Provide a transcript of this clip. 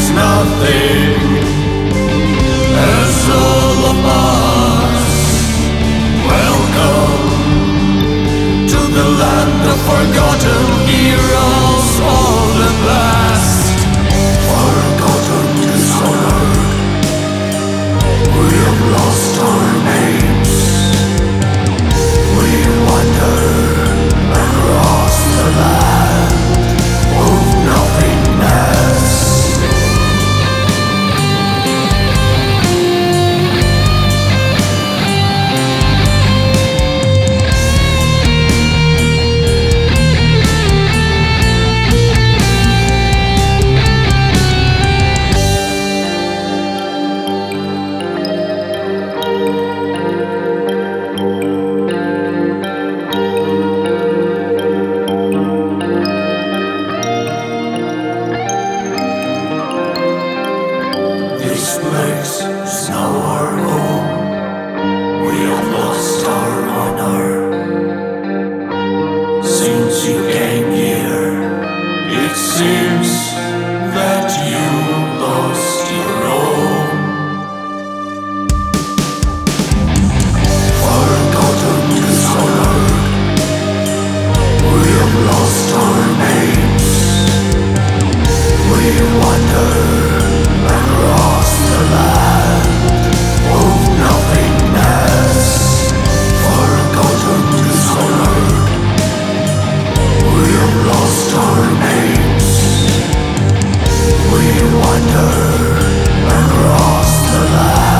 nothing as all of us. Welcome to the land of forgotten heroes, old and last. Forgotten dishonored, we have lost our names. We wander across the land of nothingness. This place is now our home. We have lost our honor. Since you came here, it seems that you lost your own. Forgotten dishonored, we have lost our names. We wander across the land of nothingness. Forgotten dishonored, we have lost our names. We wander across the land.